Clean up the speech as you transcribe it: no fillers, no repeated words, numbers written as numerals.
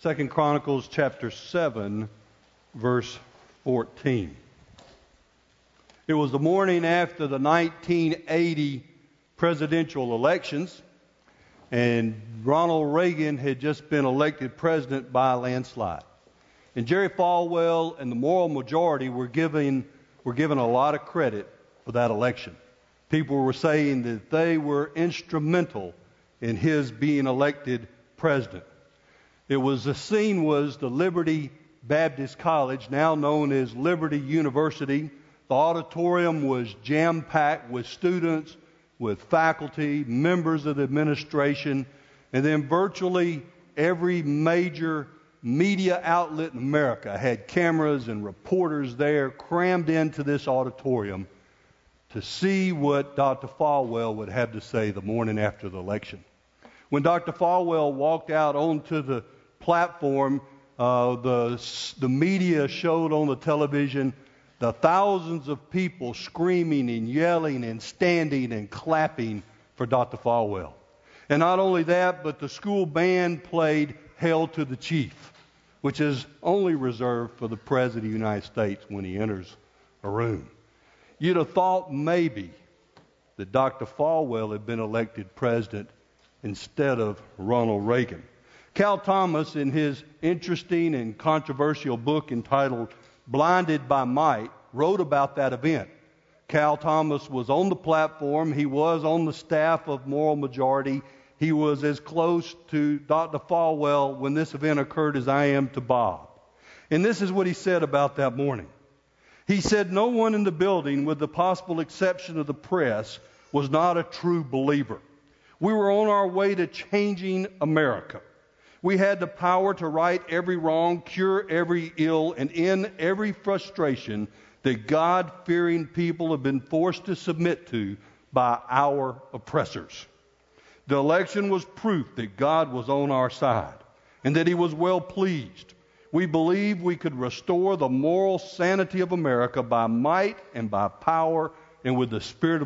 2 Chronicles chapter 7, verse 14. It was the morning after the 1980 presidential elections, and Ronald Reagan had just been elected president by a landslide. And Jerry Falwell and the moral majority were given a lot of credit for that election. People were saying that they were instrumental in his being elected president. The scene was the Liberty Baptist College, now known as Liberty University. The auditorium was jam-packed with students, with faculty, members of the administration, and then virtually every major media outlet in America had cameras and reporters there crammed into this auditorium to see what Dr. Falwell would have to say the morning after the election. When Dr. Falwell walked out onto the platform, the media showed on the television the thousands of people screaming and yelling and standing and clapping for Dr. Falwell. And not only that, but the school band played Hail to the Chief, which is only reserved for the President of the United States when he enters a room. You'd have thought maybe that Dr. Falwell had been elected president instead of Ronald Reagan. Cal Thomas, in his interesting and controversial book entitled Blinded by Might, wrote about that event. Cal Thomas was on the platform. He was on the staff of Moral Majority. He was as close to Dr. Falwell when this event occurred as I am to Bob. And this is what he said about that morning. He said, "No one in the building, with the possible exception of the press, was not a true believer. We were on our way to changing America. We had the power to right every wrong, cure every ill, and end every frustration that God-fearing people have been forced to submit to by our oppressors. The election was proof that God was on our side and that He was well pleased. We believed we could restore the moral sanity of America by might and by power and with the Spirit of